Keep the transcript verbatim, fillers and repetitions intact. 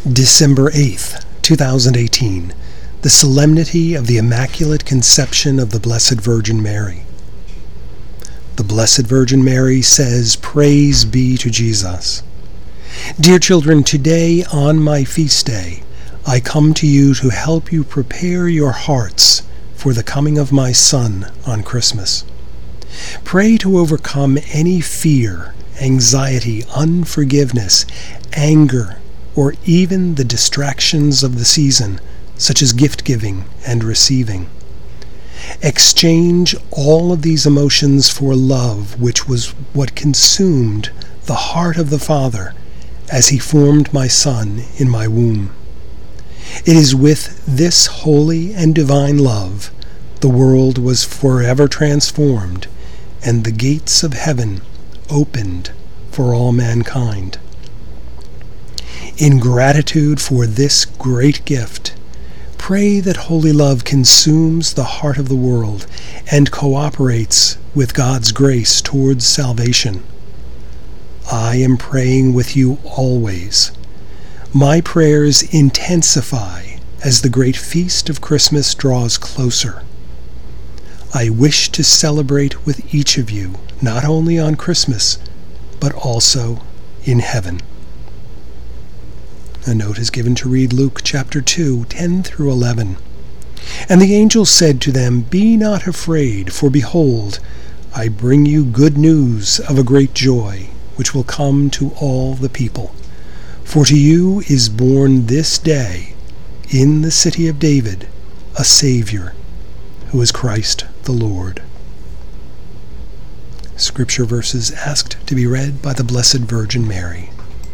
December eighth, two thousand eighteen, the Solemnity of the Immaculate Conception of the Blessed Virgin Mary. The Blessed Virgin Mary says, "Praise be to Jesus." Dear children, today on my feast day, I come to you to help you prepare your hearts for the coming of my Son on Christmas. Pray to overcome any fear, anxiety, unforgiveness, anger, or even the distractions of the season, such as gift-giving and receiving. Exchange all of these emotions for love, which was what consumed the heart of the Father as he formed my Son in my womb. It is with this holy and divine love the world was forever transformed and the gates of heaven opened for all mankind. In gratitude for this great gift, pray that holy love consumes the heart of the world and cooperates with God's grace towards salvation. I am praying with you always. My prayers intensify as the great feast of Christmas draws closer. I wish to celebrate with each of you, not only on Christmas, but also in heaven. A note is given to read Luke chapter two, ten through eleven. And the angel said to them, "Be not afraid, for behold, I bring you good news of a great joy, which will come to all the people. For to you is born this day, in the city of David, a Savior, who is Christ the Lord." Scripture verses asked to be read by the Blessed Virgin Mary.